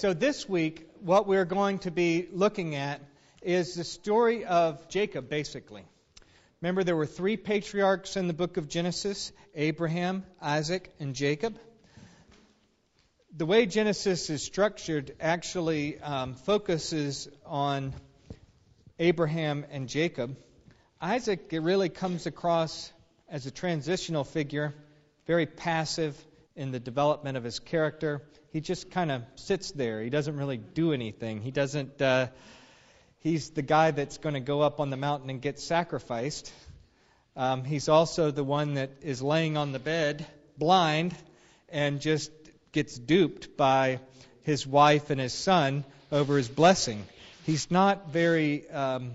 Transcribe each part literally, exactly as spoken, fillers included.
So this week, what we're going to be looking at is the story of Jacob, basically. Remember, there were three patriarchs in the book of Genesis: Abraham, Isaac, and Jacob. The way Genesis is structured actually um, focuses on Abraham and Jacob. Isaac really comes across as a transitional figure, very passive in the development of his character. He just kind of sits there. He doesn't really do anything. He doesn't. Uh, he's the guy that's going to go up on the mountain and get sacrificed. Um, he's also the one that is laying on the bed, blind, and just gets duped by his wife and his son over his blessing. He's not very um,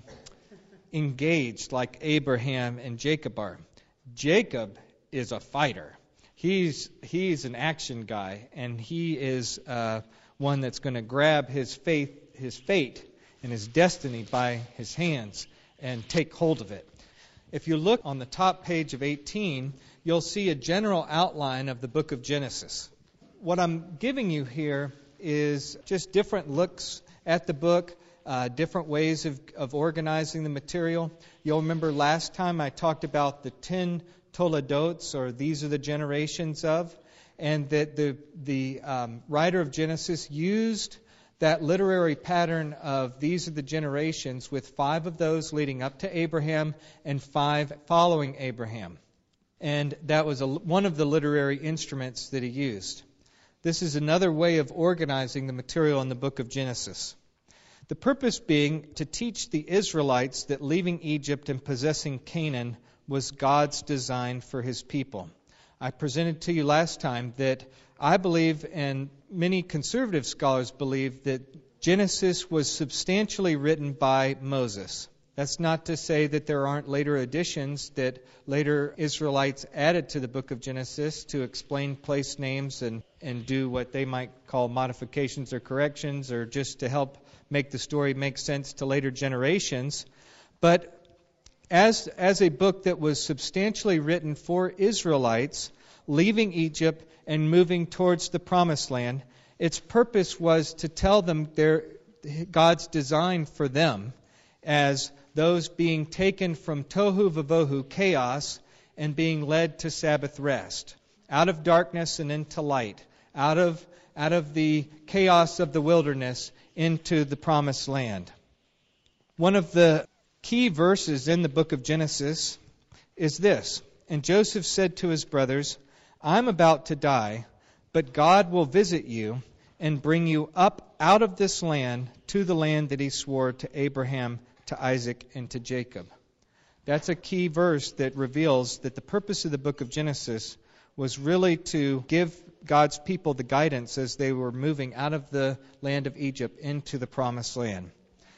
engaged like Abraham and Jacob are. Jacob is a fighter. He's he's an action guy, and he is uh, one that's going to grab his faith, his fate, and his destiny by his hands and take hold of it. If you look on the top page of eighteen, you'll see a general outline of the book of Genesis. What I'm giving you here is just different looks at the book, uh, different ways of, of organizing the material. You'll remember last time I talked about the ten Toledotes, or these are the generations of, and that the the um, writer of Genesis used that literary pattern of these are the generations, with five of those leading up to Abraham and five following Abraham. And that was a, one of the literary instruments that he used. This is another way of organizing the material in the book of Genesis. The purpose being to teach the Israelites that leaving Egypt and possessing Canaan was God's design for his people. I presented to you last time that I believe, and many conservative scholars believe, that Genesis was substantially written by Moses. That's not to say that there aren't later additions that later Israelites added to the book of Genesis to explain place names and, and do what they might call modifications or corrections, or just to help make the story make sense to later generations. But As, as a book that was substantially written for Israelites leaving Egypt and moving towards the Promised Land, its purpose was to tell them their, God's design for them as those being taken from tohu vavohu, chaos, and being led to Sabbath rest, out of darkness and into light, out of, out of the chaos of the wilderness into the Promised Land. One of the key verses in the book of Genesis is this: "And Joseph said to his brothers, I'm about to die, but God will visit you and bring you up out of this land to the land that he swore to Abraham, to Isaac, and to Jacob." That's a key verse that reveals that the purpose of the book of Genesis was really to give God's people the guidance as they were moving out of the land of Egypt into the Promised Land.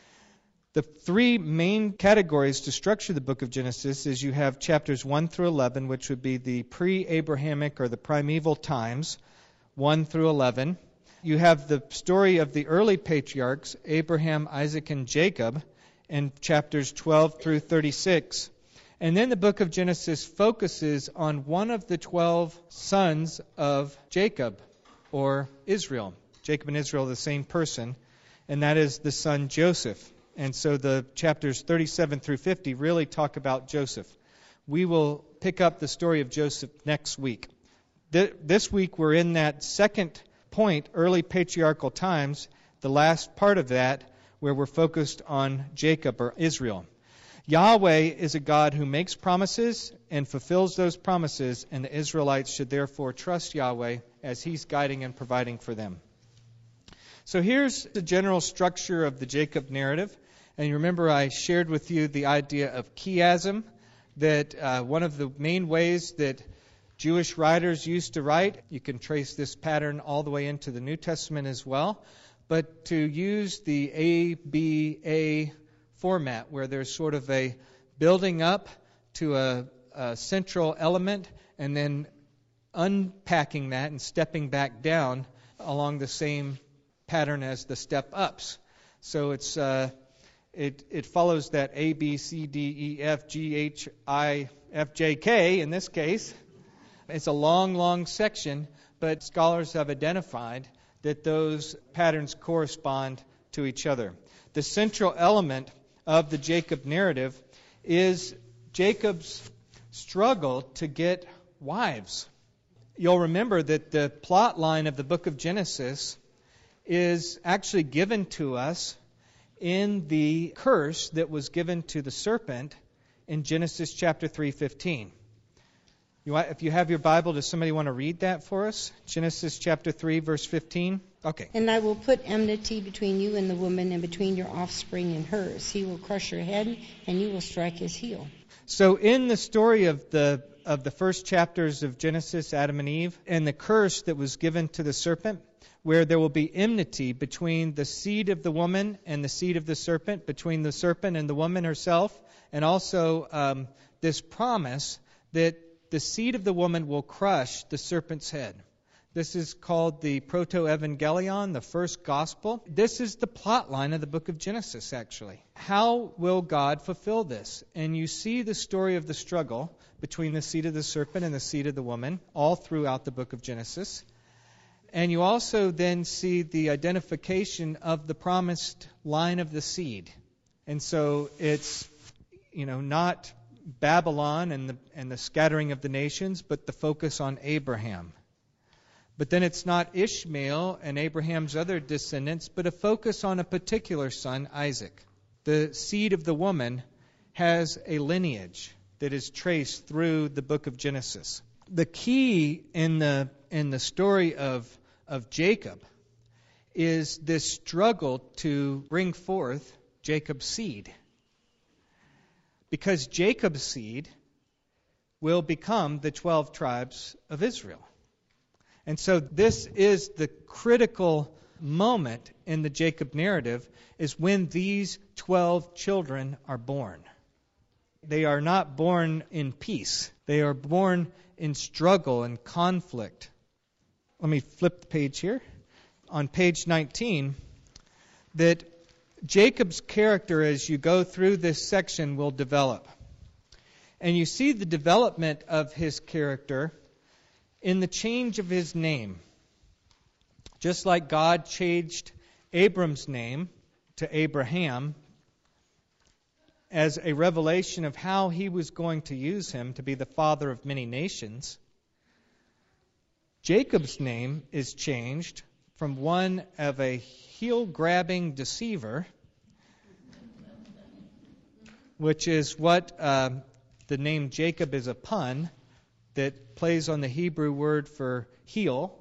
The three main categories to structure the book of Genesis is you have chapters one through eleven, which would be the pre-Abrahamic or the primeval times, one through eleven. You have the story of the early patriarchs, Abraham, Isaac, and Jacob, in chapters twelve through thirty-six. And then the book of Genesis focuses on one of the twelve sons of Jacob, or Israel. Jacob and Israel are the same person, and that is the son Joseph. And so the chapters thirty-seven through fifty really talk about Joseph. We will pick up the story of Joseph next week. This week we're in that second point, early patriarchal times, the last part of that, where we're focused on Jacob, or Israel. Yahweh is a God who makes promises and fulfills those promises, and the Israelites should therefore trust Yahweh as he's guiding and providing for them. So here's the general structure of the Jacob narrative. And you remember I shared with you the idea of chiasm, that uh, one of the main ways that Jewish writers used to write, you can trace this pattern all the way into the New Testament as well, but to use the A B A format, where there's sort of a building up to a, a central element and then unpacking that and stepping back down along the same pattern as the step-ups. So it's uh, it it follows that A, B, C, D, E, F, G, H, I, F, J, K in this case. It's a long, long section, but scholars have identified that those patterns correspond to each other. The central element of the Jacob narrative is Jacob's struggle to get wives. You'll remember that the plot line of the book of Genesis is actually given to us in the curse that was given to the serpent in Genesis chapter three fifteen. You want, if you have your Bible, does somebody want to read that for us? Genesis chapter three, verse fifteen. Okay. And I will put enmity between you and the woman, and between your offspring and hers. He will crush your head, and you will strike his heel. So in the story of the of the first chapters of Genesis, Adam and Eve, and the curse that was given to the serpent, where there will be enmity between the seed of the woman and the seed of the serpent, between the serpent and the woman herself, and also um, this promise that the seed of the woman will crush the serpent's head. This is called the Proto-Evangelion, the first gospel. This is the plot line of the book of Genesis, actually. How will God fulfill this? And you see the story of the struggle between the seed of the serpent and the seed of the woman all throughout the book of Genesis. And you also then see the identification of the promised line of the seed. And so it's, you know, not Babylon and the and the scattering of the nations, but the focus on Abraham. But then it's not Ishmael and Abraham's other descendants, but a focus on a particular son, Isaac. The seed of the woman has a lineage that is traced through the book of Genesis. The key in the in the story of of Jacob is this struggle to bring forth Jacob's seed. Because Jacob's seed will become the twelve tribes of Israel. And so this is the critical moment in the Jacob narrative, is when these twelve children are born. They are not born in peace. They are born in struggle and conflict. Let me flip the page here. On page nineteen, that Jacob's character as you go through this section will develop. And you see the development of his character in the change of his name. Just like God changed Abram's name to Abraham as a revelation of how he was going to use him to be the father of many nations, Jacob's name is changed from one of a heel-grabbing deceiver, which is what uh, the name Jacob is a pun that plays on the Hebrew word for heel.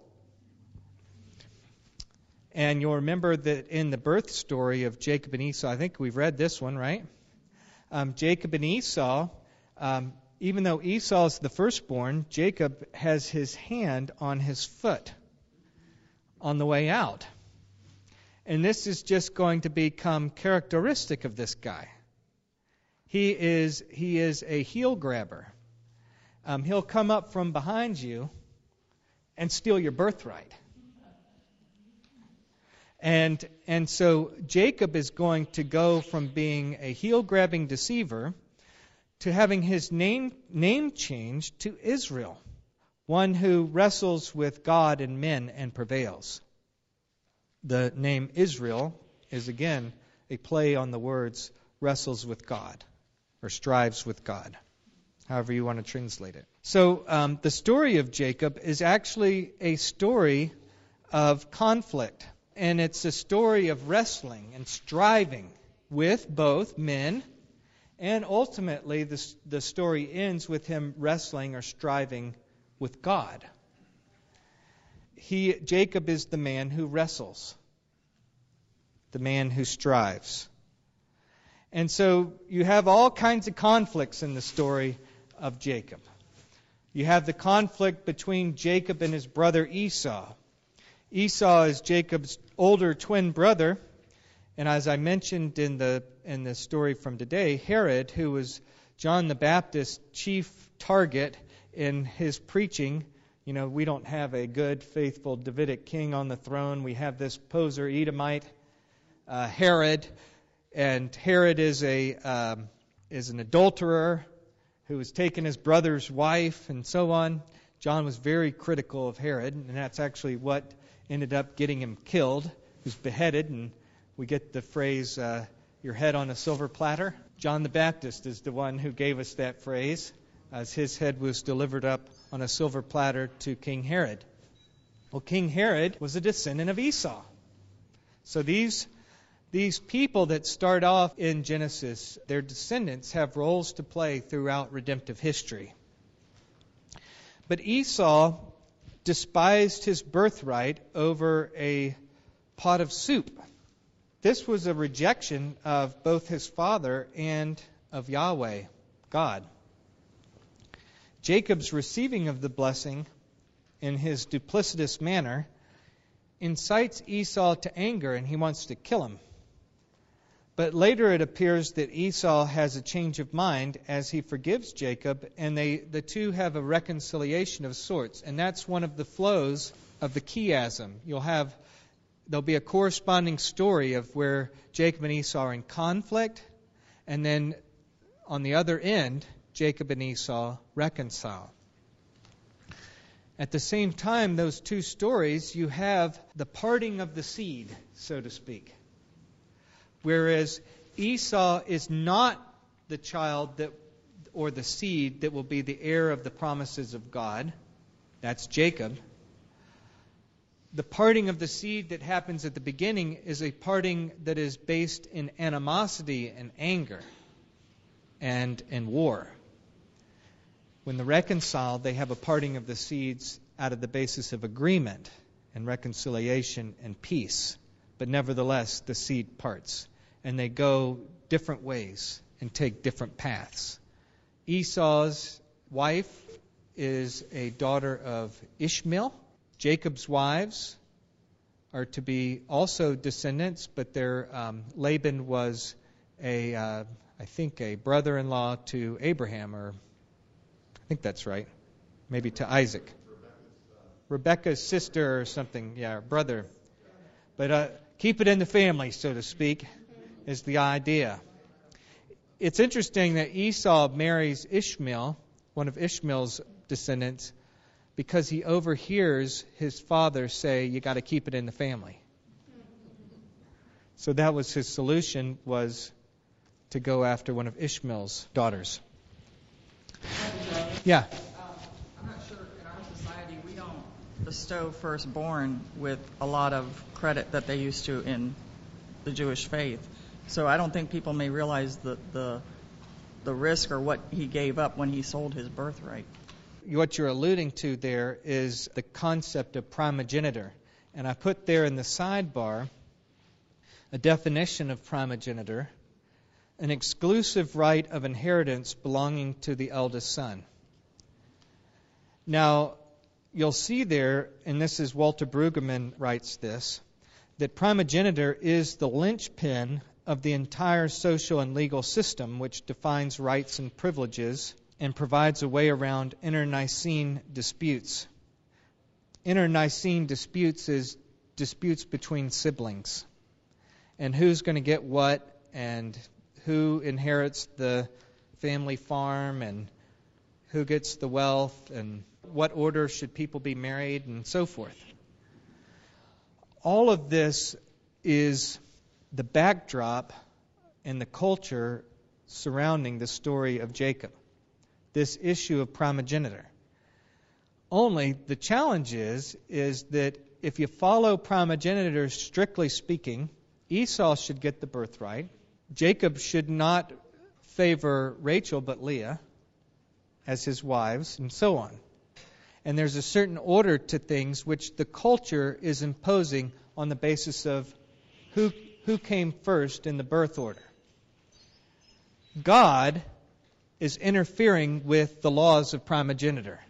And you'll remember that in the birth story of Jacob and Esau, I think we've read this one, right? Um, Jacob and Esau, um, even though Esau is the firstborn, Jacob has his hand on his foot on the way out. And this is just going to become characteristic of this guy. He is he is a heel grabber. Um, he'll come up from behind you and steal your birthright. And and so Jacob is going to go from being a heel-grabbing deceiver to having his name name changed to Israel, one who wrestles with God and men and prevails. The name Israel is again a play on the words wrestles with God or strives with God, however you want to translate it. So um, the story of Jacob is actually a story of conflict. And it's a story of wrestling and striving with both men. And ultimately, the, the story ends with him wrestling or striving with God. He, Jacob is the man who wrestles, the man who strives. And so you have all kinds of conflicts in the story of Jacob. You have the conflict between Jacob and his brother Esau. Esau is Jacob's older twin brother, and as I mentioned in the in the story from today, Herod, who was John the Baptist's chief target in his preaching. You know, we don't have a good, faithful Davidic king on the throne. We have this poser Edomite, uh, Herod, and Herod is a um, is an adulterer who has taken his brother's wife and so on. John was very critical of Herod, and that's actually what ended up getting him killed. He was beheaded, and we get the phrase, uh, your head on a silver platter. John the Baptist is the one who gave us that phrase, as his head was delivered up on a silver platter to King Herod. Well, King Herod was a descendant of Esau. So these These people that start off in Genesis, their descendants have roles to play throughout redemptive history. But Esau despised his birthright over a pot of soup. This was a rejection of both his father and of Yahweh, God. Jacob's receiving of the blessing in his duplicitous manner incites Esau to anger, and he wants to kill him. But later it appears that Esau has a change of mind as he forgives Jacob, and they the two have a reconciliation of sorts. And that's one of the flows of the chiasm. You'll have there'll be a corresponding story of where Jacob and Esau are in conflict, and then on the other end, Jacob and Esau reconcile. At the same time, those two stories, you have the parting of the seed, so to speak. Whereas Esau is not the child that, or the seed that will be the heir of the promises of God. That's Jacob. The parting of the seed that happens at the beginning is a parting that is based in animosity and anger and in war. When they're reconciled, they have a parting of the seeds out of the basis of agreement and reconciliation and peace. But nevertheless, the seed parts, and they go different ways and take different paths. Esau's wife is a daughter of Ishmael. Jacob's wives are to be also descendants, but their um, Laban was a, uh, I think, a brother-in-law to Abraham, or I think that's right, maybe to Isaac. Rebecca's sister or something, yeah, brother. But uh, keep it in the family, so to speak, is the idea. It's interesting that Esau marries Ishmael, one of Ishmael's descendants, because he overhears his father say, you got to keep it in the family. So that was his solution, was to go after one of Ishmael's daughters. Yeah. Bestow firstborn with a lot of credit that they used to in the Jewish faith. So I don't think people may realize the, the the risk or what he gave up when he sold his birthright. What you're alluding to there is the concept of primogeniture. And I put there in the sidebar a definition of primogeniture: an exclusive right of inheritance belonging to the eldest son. Now, you'll see there, and this is Walter Brueggemann writes this, that primogeniture is the linchpin of the entire social and legal system, which defines rights and privileges and provides a way around internecine disputes. Internecine disputes is disputes between siblings, and who's going to get what, and who inherits the family farm, and who gets the wealth, and what order should people be married, and so forth. All of this is the backdrop and the culture surrounding the story of Jacob, this issue of primogeniture. Only the challenge is, is that if you follow primogeniture strictly speaking, Esau should get the birthright. Jacob should not favor Rachel but Leah as his wives, and so on. And there's a certain order to things which the culture is imposing on the basis of who who came first in the birth order. God is interfering with the laws of primogeniture.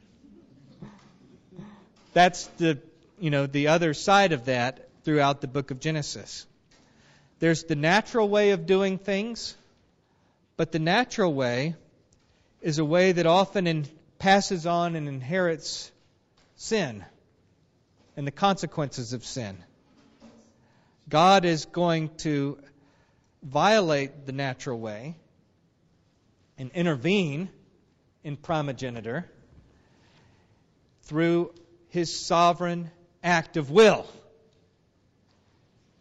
That's the you know the other side of that throughout the book of Genesis. There's the natural way of doing things, but the natural way is a way that often in passes on and inherits sin and the consequences of sin. God is going to violate the natural way and intervene in primogeniture through his sovereign act of will.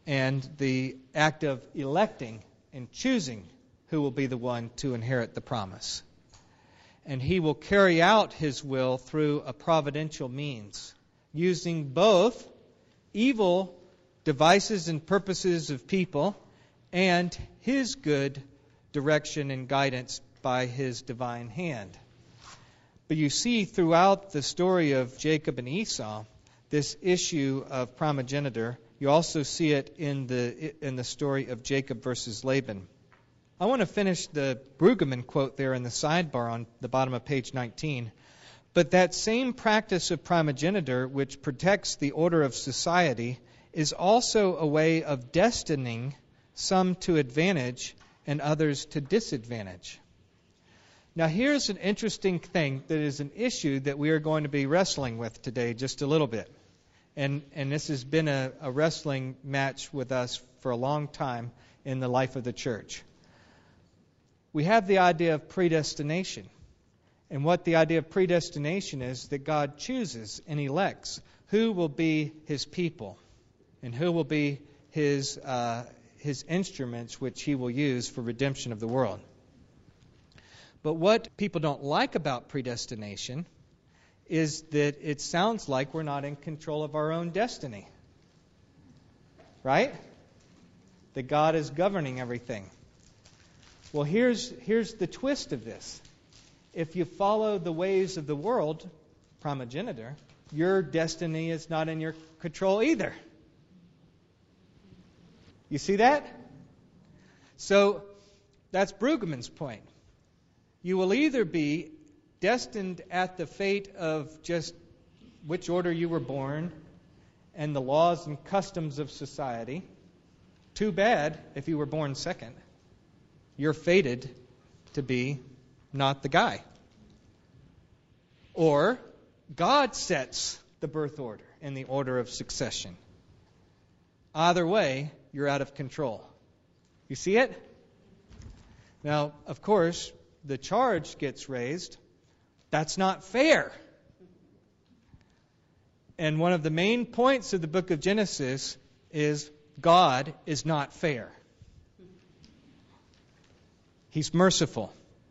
and the act of electing and choosing who will be the one to inherit the promise. And he will carry out his will through a providential means, using both evil devices and purposes of people and his good direction and guidance by his divine hand. But you see throughout the story of Jacob and Esau, this issue of primogeniture. You also see it in the in the story of Jacob versus Laban. I want to finish the Brueggemann quote there in the sidebar on the bottom of page nineteen. But that same practice of primogeniture, which protects the order of society, is also a way of destining some to advantage and others to disadvantage. Now, here's an interesting thing that is an issue that we are going to be wrestling with today just a little bit. And and this has been a, a wrestling match with us for a long time in the life of the church. We have the idea of predestination. And what the idea of predestination is, that God chooses and elects who will be his people and who will be his uh, his instruments which he will use for redemption of the world. But what people don't like about predestination is that it sounds like we're not in control of our own destiny. Right? That God is governing everything. Well, here's here's the twist of this. If you follow the ways of the world, primogeniture, your destiny is not in your control either. You see that? So that's Brueggemann's point. You will either be destined at the fate of just which order you were born and the laws and customs of society. Too bad if you were born second. You're fated to be not the guy. Or God sets the birth order and the order of succession. Either way, you're out of control. You see it? Now, of course, the charge gets raised. That's not fair. And one of the main points of the book of Genesis is God is not fair. He's merciful,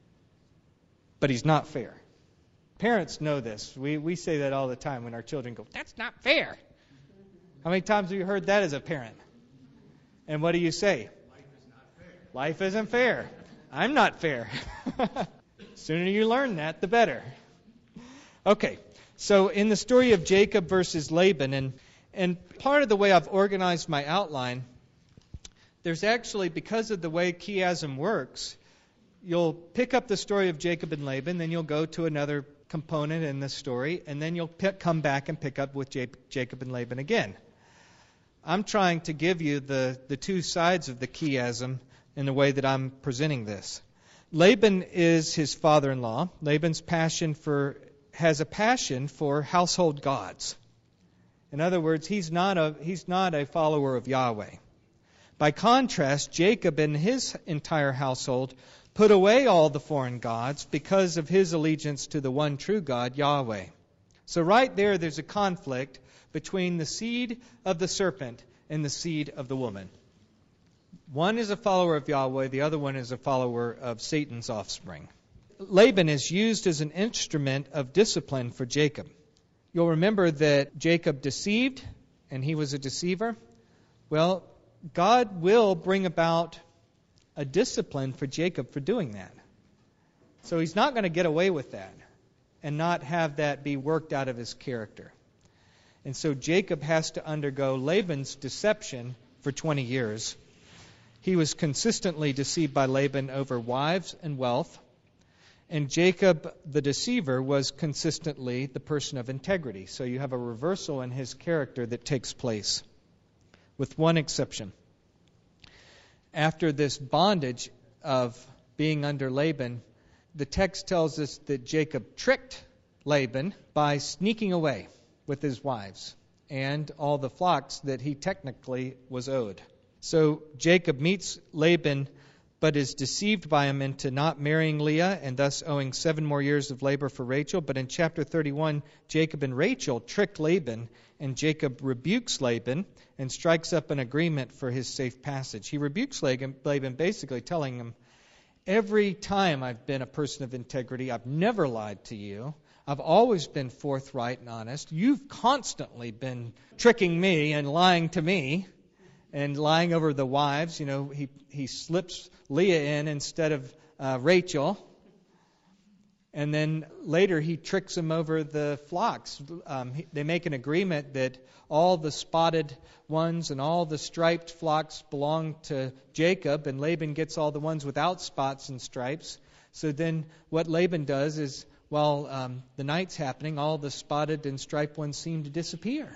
but he's not fair. Parents know this. We we say that all the time when our children go, "That's not fair." How many times have you heard that as a parent? And what do you say? Life is not fair. Life isn't fair. I'm not fair. Sooner you learn that, the better. Okay, so in the story of Jacob versus Laban, and and part of the way I've organized my outline, there's actually, because of the way chiasm works, you'll pick up the story of Jacob and Laban, then you'll go to another component in the story, and then you'll pick, come back and pick up with J- Jacob and Laban again. I'm trying to give you the, the two sides of the chiasm in the way that I'm presenting this. Laban is his father-in-law. Laban's passion for has a passion for household gods. In other words, he's not a he's not a follower of Yahweh. By contrast, Jacob and his entire household put away all the foreign gods because of his allegiance to the one true God, Yahweh. So right there, there's a conflict between the seed of the serpent and the seed of the woman. One is a follower of Yahweh, the other one is a follower of Satan's offspring. Laban is used as an instrument of discipline for Jacob. You'll remember that Jacob deceived, and he was a deceiver. Well, God will bring about a discipline for Jacob for doing that. So he's not going to get away with that and not have that be worked out of his character. And so Jacob has to undergo Laban's deception for twenty years. He was consistently deceived by Laban over wives and wealth. And Jacob, the deceiver, was consistently the person of integrity. So you have a reversal in his character that takes place, with one exception. After this bondage of being under Laban, the text tells us that Jacob tricked Laban by sneaking away with his wives and all the flocks that he technically was owed. So Jacob meets Laban but is deceived by him into not marrying Leah and thus owing seven more years of labor for Rachel. But in chapter thirty-one, Jacob and Rachel trick Laban, and Jacob rebukes Laban and strikes up an agreement for his safe passage. He rebukes Laban, basically telling him, every time I've been a person of integrity, I've never lied to you. I've always been forthright and honest. You've constantly been tricking me and lying to me and lying over the wives. You know, he, he slips Leah in instead of uh, Rachel. And then later he tricks him over the flocks. Um, he, they make an agreement that all the spotted ones and all the striped flocks belong to Jacob, and Laban gets all the ones without spots and stripes. So then what Laban does is, while um, the night's happening, all the spotted and striped ones seem to disappear.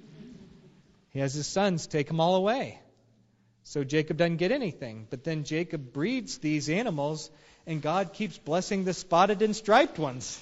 He has his sons take them all away. So Jacob doesn't get anything. But then Jacob breeds these animals, and God keeps blessing the spotted and striped ones.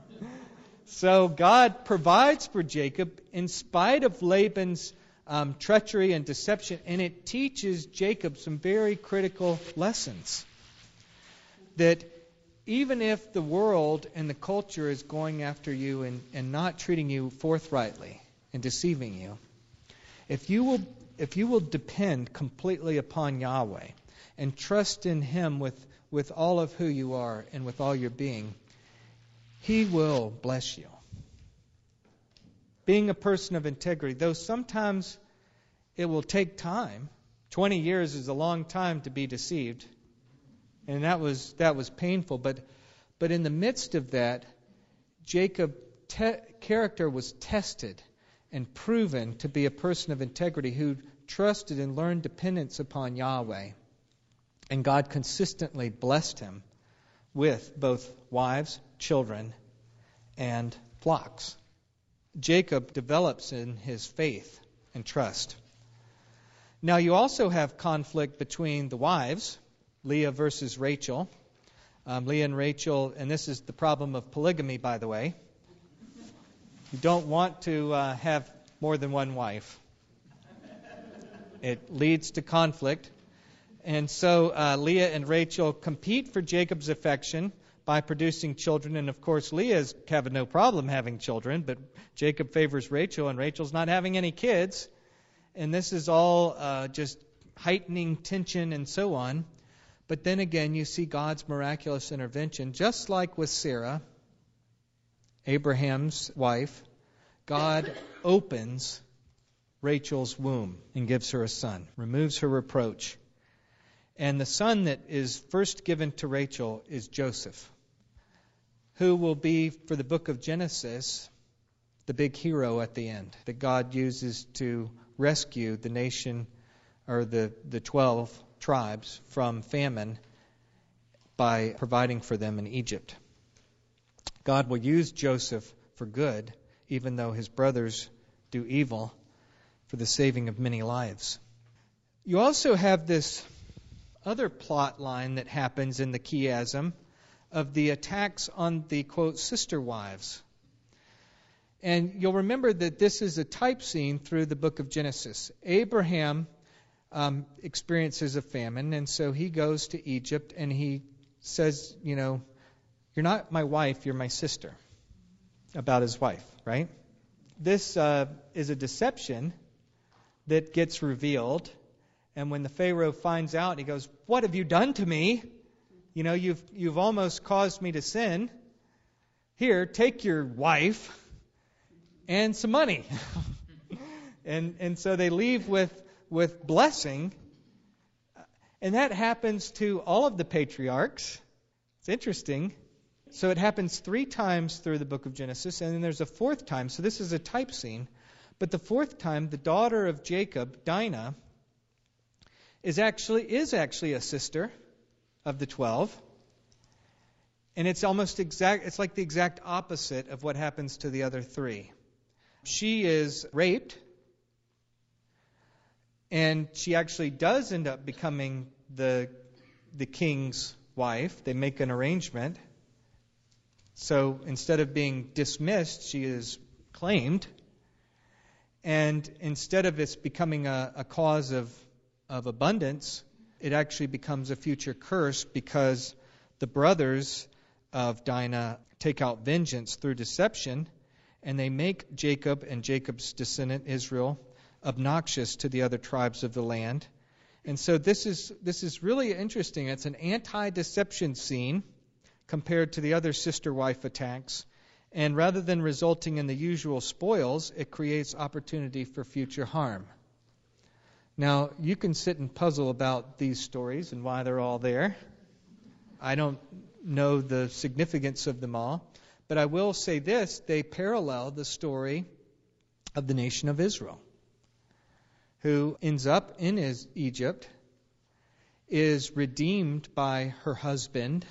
So God provides for Jacob in spite of Laban's um, treachery and deception, and it teaches Jacob some very critical lessons. That even if the world and the culture is going after you and, and not treating you forthrightly and deceiving you, if you will if you will depend completely upon Yahweh and trust in Him with, with all of who you are and with all your being, He will bless you. Being a person of integrity, though sometimes it will take time. Twenty years is a long time to be deceived. And that was that was painful. But but in the midst of that, Jacob's te- character was tested and proven to be a person of integrity who trusted and learned dependence upon Yahweh. And God consistently blessed him with both wives, children, and flocks. Jacob develops in his faith and trust. Now you also have conflict between the wives, Leah versus Rachel. Um, Leah and Rachel, and this is the problem of polygamy, by the way. You don't want to uh, have more than one wife. It leads to conflict. And so uh, Leah and Rachel compete for Jacob's affection by producing children. And of course, Leah's having no problem having children, but Jacob favors Rachel, and Rachel's not having any kids. And this is all uh, just heightening tension and so on. But then again, you see God's miraculous intervention, just like with Sarah, Abraham's wife. God opens Rachel's womb and gives her a son, removes her reproach. And the son that is first given to Rachel is Joseph, who will be, for the book of Genesis, the big hero at the end that God uses to rescue the nation, or the, the twelve tribes, from famine by providing for them in Egypt. God will use Joseph for good, even though his brothers do evil, for the saving of many lives. You also have this other plot line that happens in the chiasm of the attacks on the, quote, sister wives. And you'll remember that this is a type scene through the book of Genesis. Abraham um, experiences a famine, and so he goes to Egypt, and he says, you know, you're not my wife, you're my sister, about his wife, right? This uh, is a deception that gets revealed. And when the Pharaoh finds out, he goes, what have you done to me? You know, you've you've almost caused me to sin. Here, take your wife and some money. and and so they leave with, with blessing. And that happens to all of the patriarchs. It's interesting. So it happens three times through the book of Genesis, and then there's a fourth time. So this is a type scene. But the fourth time, the daughter of Jacob, Dinah, is actually is actually a sister of the twelve. And it's almost exact it's like the exact opposite of what happens to the other three. She is raped, and she actually does end up becoming the the king's wife. They make an arrangement. So instead of being dismissed, she is claimed. And instead of this becoming a, a cause of, of abundance, it actually becomes a future curse because the brothers of Dinah take out vengeance through deception, and they make Jacob and Jacob's descendant Israel obnoxious to the other tribes of the land. And so this is this is really interesting. It's an anti-deception scene compared to the other sister wife attacks. And rather than resulting in the usual spoils, it creates opportunity for future harm. Now, you can sit and puzzle about these stories and why they're all there. I don't know the significance of them all, but I will say this: they parallel the story of the nation of Israel, who ends up in his Egypt, is redeemed by her husband,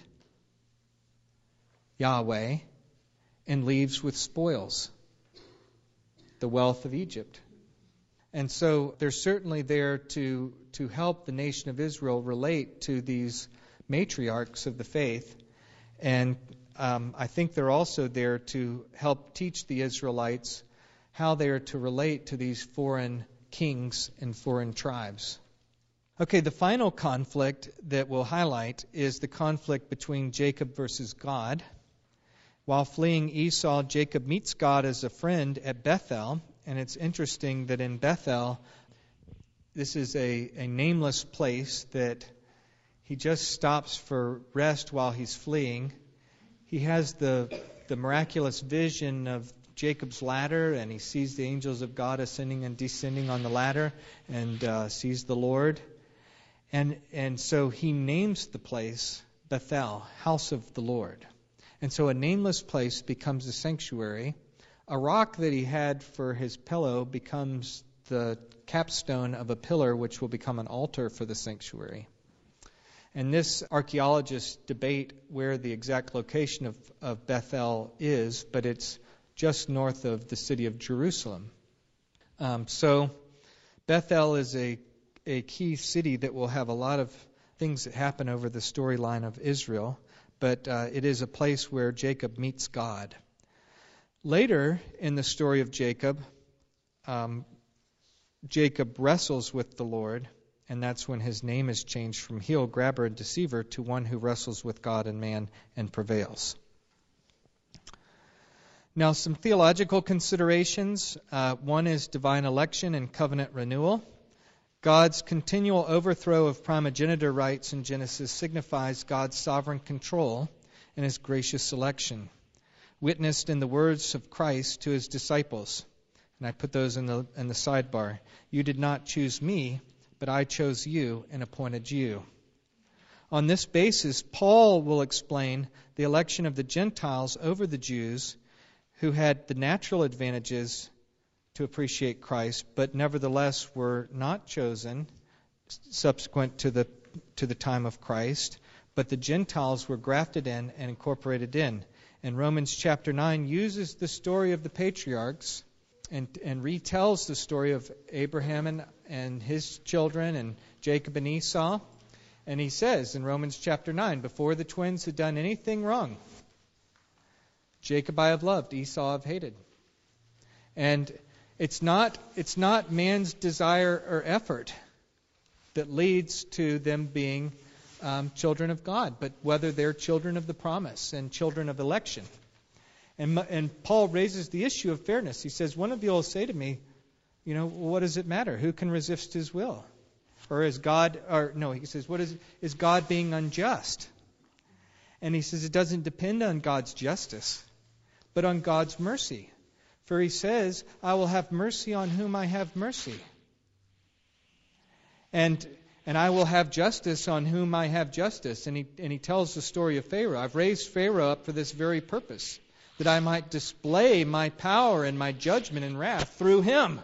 Yahweh, and leaves with spoils, the wealth of Egypt. And so they're certainly there to, to help the nation of Israel relate to these matriarchs of the faith. And um, I think they're also there to help teach the Israelites how they are to relate to these foreign kings and foreign tribes. Okay, the final conflict that we'll highlight is the conflict between Jacob versus God. While fleeing Esau, Jacob meets God as a friend at Bethel. And it's interesting that in Bethel, this is a, a nameless place that he just stops for rest while he's fleeing. He has the, the miraculous vision of Jacob's ladder, and he sees the angels of God ascending and descending on the ladder, and uh, sees the Lord. And, and so he names the place Bethel, house of the Lord. And so a nameless place becomes a sanctuary. A rock that he had for his pillow becomes the capstone of a pillar, which will become an altar for the sanctuary. And this archaeologists debate where the exact location of, of Bethel is, but it's just north of the city of Jerusalem. Um, so Bethel is a, a key city that will have a lot of things that happen over the storyline of Israel, but uh, it is a place where Jacob meets God. Later in the story of Jacob, um, Jacob wrestles with the Lord, and that's when his name is changed from heel grabber and deceiver to one who wrestles with God and man and prevails. Now, some theological considerations. Uh, one is divine election and covenant renewal. God's continual overthrow of primogeniture rights in Genesis signifies God's sovereign control and his gracious election, witnessed in the words of Christ to his disciples. And I put those in the in the sidebar. You did not choose me, but I chose you and appointed you. On this basis, Paul will explain the election of the Gentiles over the Jews, who had the natural advantages to appreciate Christ, but nevertheless were not chosen subsequent to the to the time of Christ, but the Gentiles were grafted in and incorporated in. And Romans chapter nine uses the story of the patriarchs and, and retells the story of Abraham and, and his children and Jacob and Esau. And he says in Romans chapter nine, before the twins had done anything wrong, Jacob I have loved, Esau I've hated. And it's not it's not man's desire or effort that leads to them being um, children of God, but whether they're children of the promise and children of election. And, and Paul raises the issue of fairness. He says, one of you will say to me, you know, what does it matter? Who can resist his will? Or is God, or no, he says, what is, is God being unjust? And he says it doesn't depend on God's justice, but on God's mercy. For he says, I will have mercy on whom I have mercy. And and I will have justice on whom I have justice. And he and he tells the story of Pharaoh. I've raised Pharaoh up for this very purpose, that I might display my power and my judgment and wrath through him.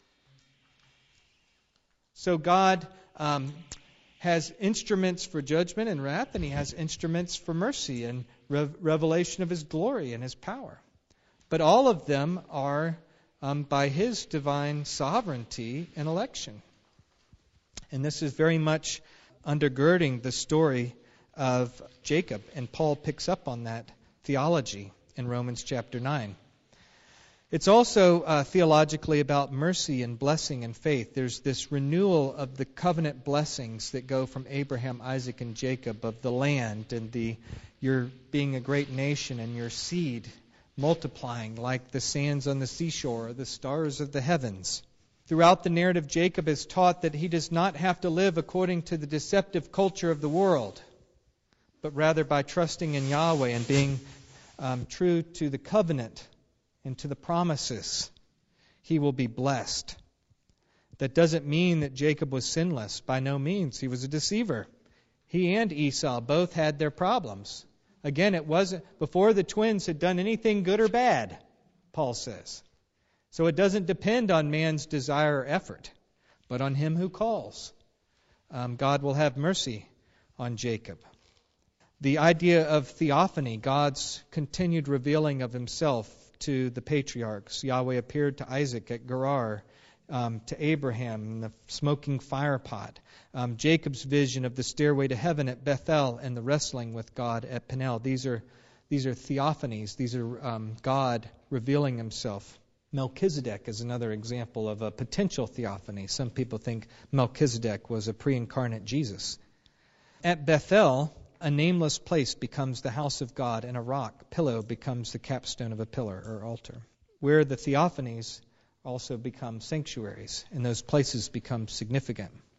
So God um, has instruments for judgment and wrath, and he has instruments for mercy and re- revelation of his glory and his power. But all of them are um, by his divine sovereignty and election. And this is very much undergirding the story of Jacob. And Paul picks up on that theology in Romans chapter nine. It's also uh, theologically about mercy and blessing and faith. There's this renewal of the covenant blessings that go from Abraham, Isaac, and Jacob of the land and the your being a great nation and your seed multiplying like the sands on the seashore or the stars of the heavens. Throughout the narrative, Jacob is taught that he does not have to live according to the deceptive culture of the world, but rather by trusting in Yahweh and being um, true to the covenant and to the promises, he will be blessed. That doesn't mean that Jacob was sinless. By no means. He was a deceiver. He and Esau both had their problems. Again, it wasn't before the twins had done anything good or bad, Paul says. So it doesn't depend on man's desire or effort, but on him who calls. Um, God will have mercy on Jacob. The idea of theophany, God's continued revealing of himself to the patriarchs. Yahweh appeared to Isaac at Gerar, um, to Abraham in the smoking fire pot. Um, Jacob's vision of the stairway to heaven at Bethel and the wrestling with God at Peniel. These are these are theophanies. These are um, God revealing himself. Melchizedek is another example of a potential theophany. Some people think Melchizedek was a pre-incarnate Jesus. At Bethel, a nameless place becomes the house of God, and a rock pillow becomes the capstone of a pillar or altar, where the theophanies also become sanctuaries, and those places become significant.